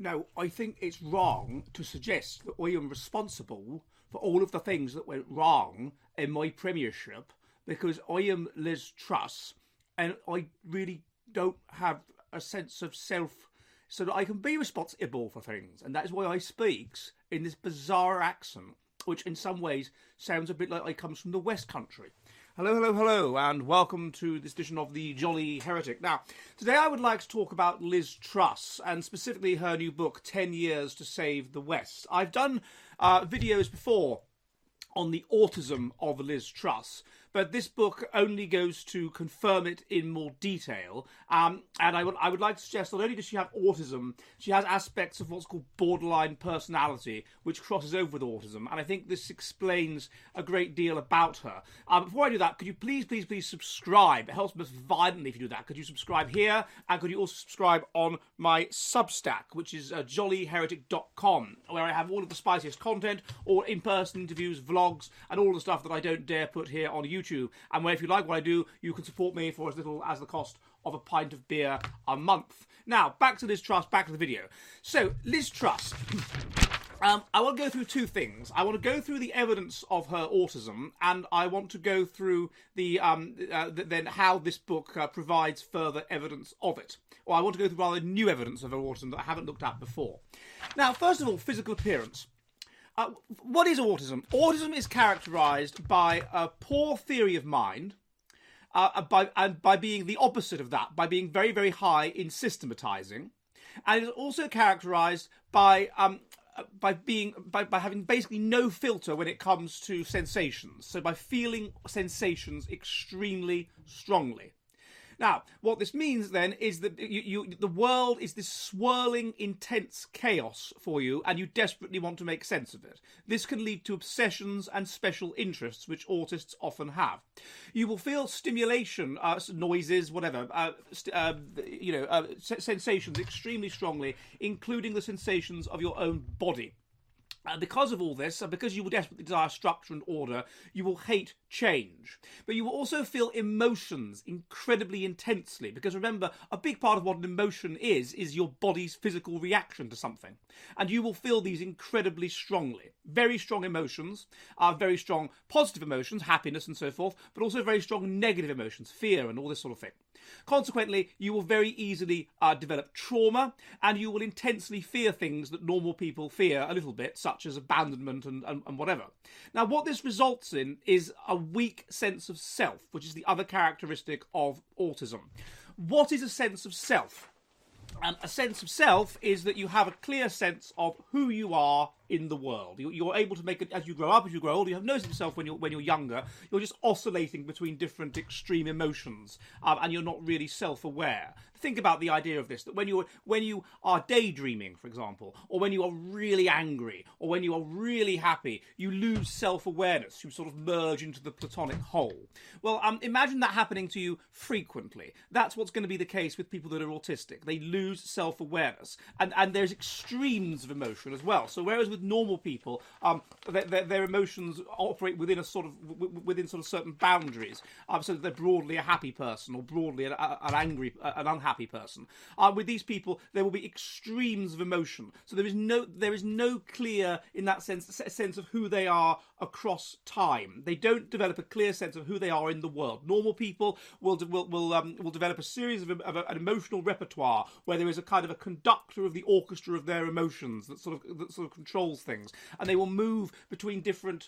No, I think it's wrong to suggest that I am responsible for all of the things that went wrong in my premiership because I am Liz Truss and I really don't have a sense of self so that I can be responsible for things. And that is why I speak in this bizarre accent, which in some ways sounds a bit like I comes from the West Country. Hello, hello, hello, and welcome to this edition of The Jolly Heretic. Now, today I would like to talk about Liz Truss, and specifically her new book, 10 Years to Save the West. I've done videos before on the autism of Liz Truss, but this book only goes to confirm it in more detail. And I would like to suggest not only does she have autism, she has aspects of what's called borderline personality, which crosses over with autism. And I think this explains a great deal about her. Before I do that, could you please subscribe? It helps me violently if you do that. Could you subscribe here? And could you also subscribe on my Substack, which is jollyheretic.com, where I have all of the spiciest content, all in-person interviews, vlogs, and all the stuff that I don't dare put here on YouTube. And where if you like what I do, you can support me for as little as the cost of a pint of beer a month. Now, back to Liz Truss, back to the video. So, Liz Truss. I want to go through two things. I want to go through the evidence of her autism, and I want to go through then how this book provides further evidence of it. Or I want to go through rather new evidence of her autism that I haven't looked at before. Now, first of all, physical appearance. What is autism? Autism is characterised by a poor theory of mind, by being the opposite of that, by being very, very high in systematising, and it is also characterised by having basically no filter when it comes to sensations. So by feeling sensations extremely strongly. Now, what this means then is that the world is this swirling, intense chaos for you, and you desperately want to make sense of it. This can lead to obsessions and special interests, which autists often have. You will feel stimulation, noises, whatever, sensations extremely strongly, including the sensations of your own body. Because of all this, and because you will desperately desire structure and order, you will hate change. But you will also feel emotions incredibly intensely. Because remember, a big part of what an emotion is your body's physical reaction to something. And you will feel these incredibly strongly. Very strong emotions, very strong positive emotions, happiness and so forth, but also very strong negative emotions, fear and all this sort of thing. Consequently, you will very easily develop trauma, and you will intensely fear things that normal people fear a little bit, such as abandonment and whatever. Now, what this results in is a weak sense of self, which is the other characteristic of autism. What is a sense of self? A sense of self is that you have a clear sense of who you are in the world. You're able to make it as you grow up, as you grow older. You have no sense of self when you're younger. You're just oscillating between different extreme emotions, and you're not really self-aware. Think about the idea of this: that when you are daydreaming, for example, or when you are really angry, or when you are really happy, you lose self-awareness. You sort of merge into the platonic whole. Well, imagine that happening to you frequently. That's what's going to be the case with people that are autistic. They lose self-awareness, and there's extremes of emotion as well. So whereas with normal people, their emotions operate within sort of certain boundaries, so that they're broadly a happy person or broadly an unhappy person. With these people, there will be extremes of emotion. So there is no clear, in that sense of who they are across time. They don't develop a clear sense of who they are in the world. Normal people will develop a series of an emotional repertoire where there is a kind of a conductor of the orchestra of their emotions that sort of controls things, and they will move between different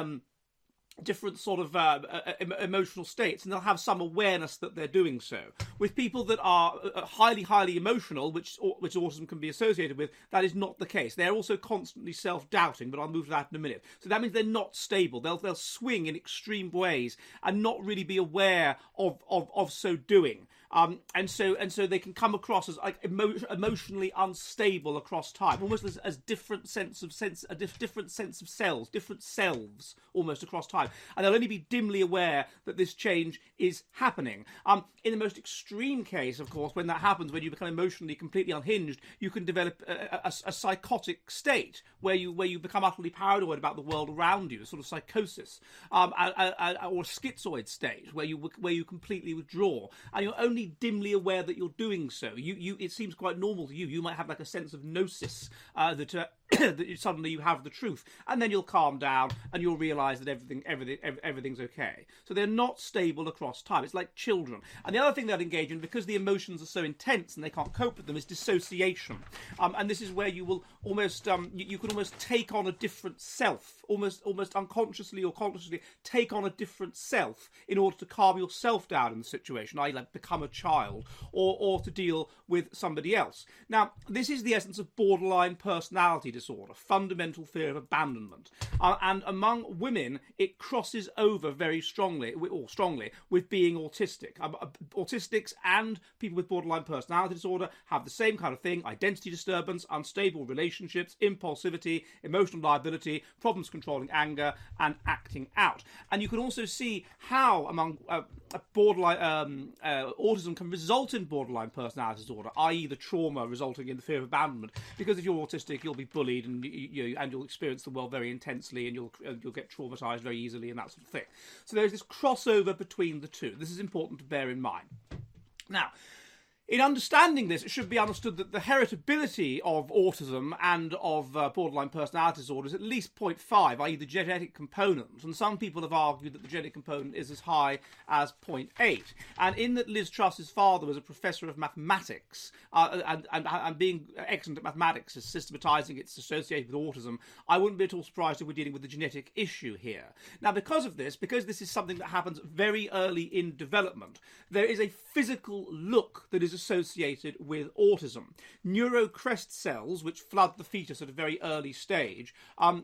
sort of emotional states, and they'll have some awareness that they're doing so. With people that are highly, highly emotional, which autism can be associated with, that is not the case. They're also constantly self-doubting, but I'll move to that in a minute. So that means they're not stable. They'll swing in extreme ways and not really be aware of so doing. And so they can come across as like emotionally unstable across time, almost as different sense of selves, different selves almost across time, and they'll only be dimly aware that this change is happening. In the most extreme case, of course, when that happens, when you become emotionally completely unhinged, you can develop a psychotic state where you become utterly paranoid about the world around you, a sort of psychosis, or a schizoid state where you completely withdraw, and you're only only dimly aware that you're doing so. It seems quite normal to you. You might have like a sense of gnosis that suddenly you have the truth, and then you'll calm down and you'll realise that everything's okay. So they're not stable across time. It's like children. And the other thing they'll engage in, because the emotions are so intense and they can't cope with them, is dissociation. And this is where you will almost you can almost take on a different self, almost unconsciously or consciously take on a different self in order to calm yourself down in the situation, i.e. like become a child or to deal with somebody else. Now, this is the essence of borderline personality disorder, fundamental fear of abandonment. And among women, it crosses over very strongly with being autistic. Autistics and people with borderline personality disorder have the same kind of thing: identity disturbance, unstable relationships, impulsivity, emotional liability, problems controlling anger, and acting out. And you can also see how among borderline autism can result in borderline personality disorder, i.e. the trauma resulting in the fear of abandonment. Because if you're autistic, you'll be bullied and you'll experience the world very intensely, and you'll get traumatized very easily and that sort of thing. So there's this crossover between the two. This is important to bear in mind. Now, in understanding this, it should be understood that the heritability of autism and of borderline personality disorder is at least 0.5, i.e. the genetic component. And some people have argued that the genetic component is as high as 0.8. And in that Liz Truss's father was a professor of mathematics, and being excellent at mathematics is systematising its association with autism, I wouldn't be at all surprised if we're dealing with the genetic issue here. Now, because this is something that happens very early in development, there is a physical look that is associated with autism. Neurocrest cells, which flood the fetus at a very early stage,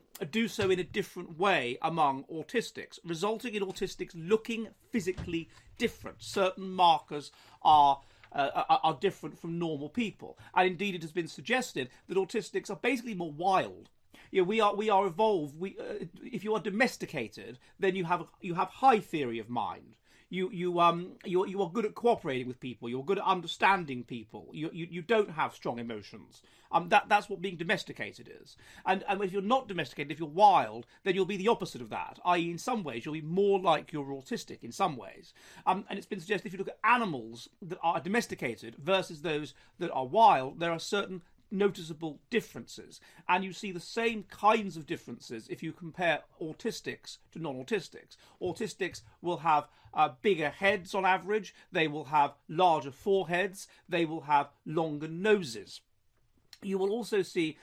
do so in a different way among autistics, resulting in autistics looking physically different. Certain markers are different from normal people. And indeed, it has been suggested that autistics are basically more wild. We are evolved. If you are domesticated, then you have high theory of mind. You are good at cooperating with people. You're good at understanding people. You don't have strong emotions. That's what being domesticated is. And if you're not domesticated, if you're wild, then you'll be the opposite of that. I.e., in some ways, you'll be more like you're autistic. In some ways, and it's been suggested if you look at animals that are domesticated versus those that are wild, there are certain noticeable differences, and you see the same kinds of differences if you compare autistics to non-autistics. Autistics will have bigger heads on average, they will have larger foreheads, they will have longer noses. You will also see,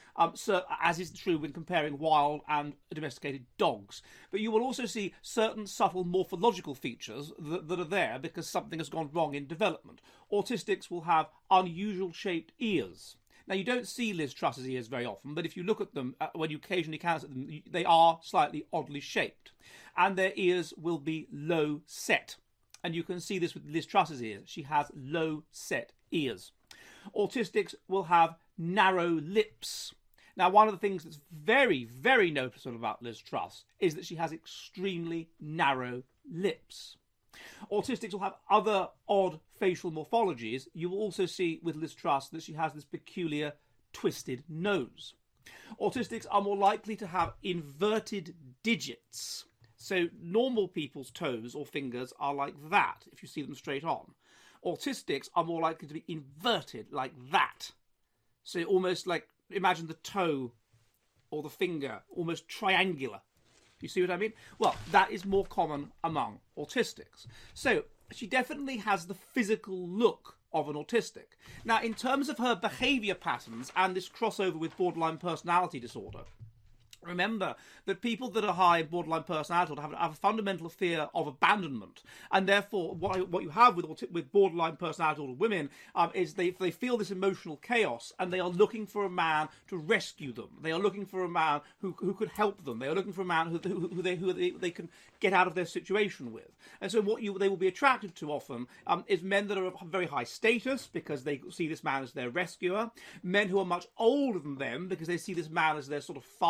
as is true when comparing wild and domesticated dogs, but you will also see certain subtle morphological features that are there because something has gone wrong in development. Autistics will have unusual shaped ears. Now, you don't see Liz Truss's ears very often, but if you look at them, when you occasionally glance at them, they are slightly oddly shaped. And their ears will be low set. And you can see this with Liz Truss's ears. She has low set ears. Autistics will have narrow lips. Now, one of the things that's very, very noticeable about Liz Truss is that she has extremely narrow lips. Autistics will have other odd facial morphologies. You will also see with Liz Truss that she has this peculiar twisted nose. Autistics are more likely to have inverted digits. So normal people's toes or fingers are like that, if you see them straight on. Autistics are more likely to be inverted like that. So almost like, imagine the toe or the finger, almost triangular. You see what I mean? Well, that is more common among autistics. So she definitely has the physical look of an autistic. Now, in terms of her behaviour patterns and this crossover with borderline personality disorder, remember that people that are high in borderline personality disorder have a fundamental fear of abandonment, and therefore what you have with borderline personality disorder women is they feel this emotional chaos, and they are looking for a man to rescue them. They are looking for a man who could help them. They are looking for a man who they can get out of their situation with. And so they will be attracted to often is men that are of very high status because they see this man as their rescuer, men who are much older than them because they see this man as their sort of father figure,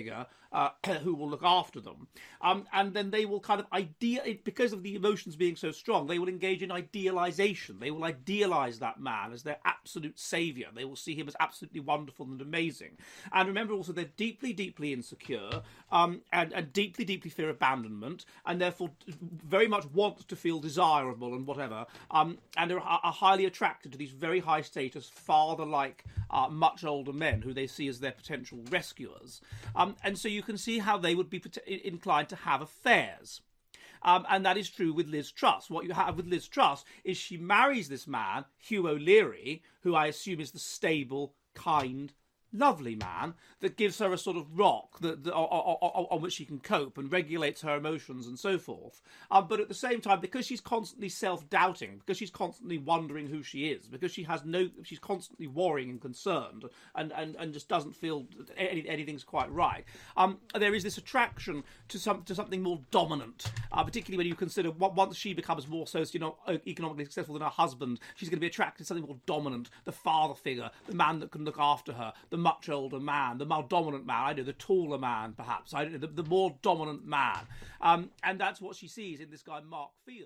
figure who will look after them. And then they will kind of because of the emotions being so strong, they will engage in idealization. They will idealize that man as their absolute savior. They will see him as absolutely wonderful and amazing. And remember also, they're deeply, deeply insecure and deeply, deeply fear abandonment, and therefore very much want to feel desirable and whatever, and are highly attracted to these very high status, father-like, much older men who they see as their potential rescuers. And so you can see how they would be inclined to have affairs. And that is true with Liz Truss. What you have with Liz Truss is she marries this man, Hugh O'Leary, who I assume is the stable, kind, lovely man that gives her a sort of rock on which she can cope and regulates her emotions and so forth. But at the same time, because she's constantly self-doubting, because she's constantly wondering who she is, because she's constantly worrying and concerned and just doesn't feel anything's quite right, there is this attraction to something more dominant, particularly when you consider once she becomes more economically successful than her husband, she's going to be attracted to something more dominant, the father figure, the man that can look after her, the much older man, the more dominant man, the taller man, perhaps, the more dominant man. And that's what she sees in this guy, Mark Field.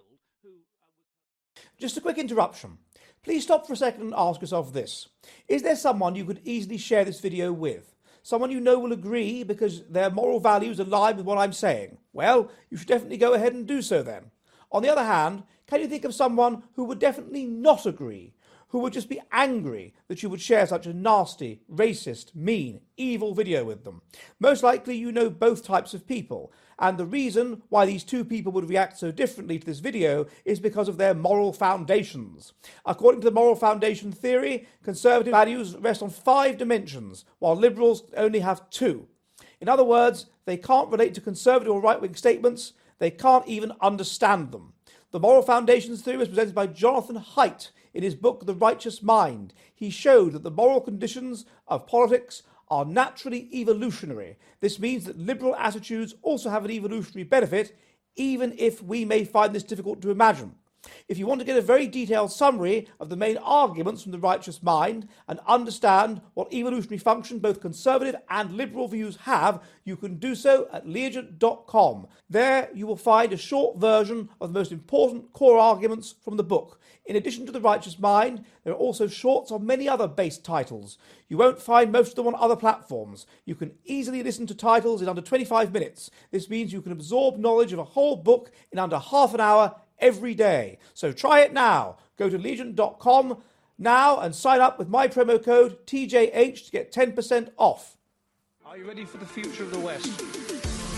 Just a quick interruption. Please stop for a second and ask yourself this. Is there someone you could easily share this video with? Someone you know will agree because their moral values align with what I'm saying? Well, you should definitely go ahead and do so then. On the other hand, can you think of someone who would definitely not agree? Who would just be angry that you would share such a nasty, racist, mean, evil video with them? Most likely you know both types of people, and the reason why these two people would react so differently to this video is because of their moral foundations. According to the moral foundation theory, conservative values rest on 5 dimensions, while liberals only have 2. In other words, they can't relate to conservative or right-wing statements, they can't even understand them. The moral foundations theory was presented by Jonathan Haidt in his book, The Righteous Mind. He showed that the moral conditions of politics are naturally evolutionary. This means that liberal attitudes also have an evolutionary benefit, even if we may find this difficult to imagine. If you want to get a very detailed summary of the main arguments from The Righteous Mind and understand what evolutionary function both conservative and liberal views have, you can do so at Legion.com. There you will find a short version of the most important core arguments from the book. In addition to The Righteous Mind, there are also shorts on many other base titles. You won't find most of them on other platforms. You can easily listen to titles in under 25 minutes. This means you can absorb knowledge of a whole book in under half an hour every day. So try it now. Go to Legion.com now and sign up with my promo code TJH to get 10% off. Are you ready for the future of the West?